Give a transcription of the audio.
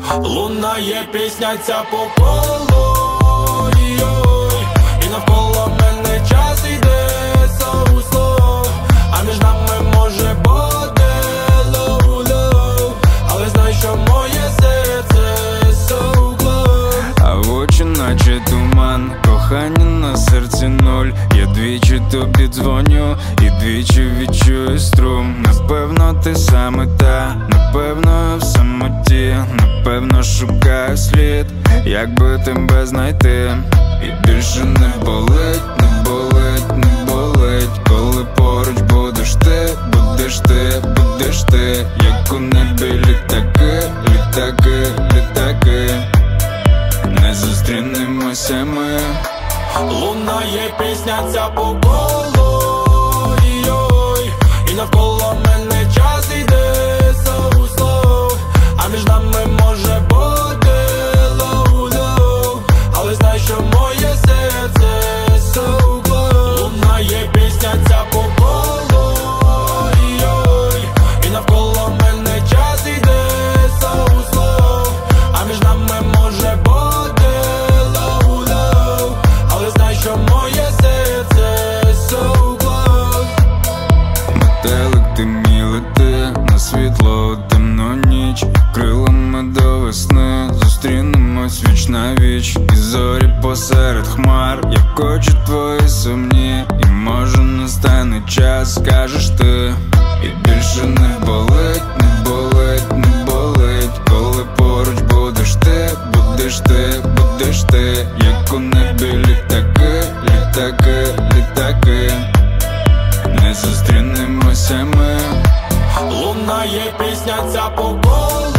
Лунає пісня ця по колу, ой-ой. І навколо мене час іде соу-слоу. А між нами може бути лоу-лоу. Але знай, що моє серце соу-глоу. А в очі наче туман, кохання на серці нуль. Я двічі тобі дзвоню і двічі відчую струм. Напевно ти саме та, напевно я в самоті. Напевно шукаю слід, як би тебе знайти. І більше не болить, не болить, не болить. Коли поруч будеш ти, будеш ти, будеш ти. Як у небі літаки, літаки, літаки. Не зустрінемося ми. Лунає пісня ця по колу, ой-ой. І навколо мене час іде соу-слоу. А між нами може бути лоу-лоу. Але знай, що моє серце соу-глоу. Лунає пісня ця по колу, ой-ой. І навколо мене час іде соу-слоу. А між нами може бути лоу-лоу. Але знай, що моє серце соу-глоу. Метелик ти мій лети на світло у темну ніч. Крилами до весни зустрінемось віч на віч. І зорі посеред хмар, як очі твої сумні. І може настане час, скажеш ти. І більше не болить, не болить, не болить. Коли поруч будеш ти, будеш ти, будеш ти. Як у небі літаки, літаки, літаки. Не зустрінемося ми. Лунає пісня ця по колу,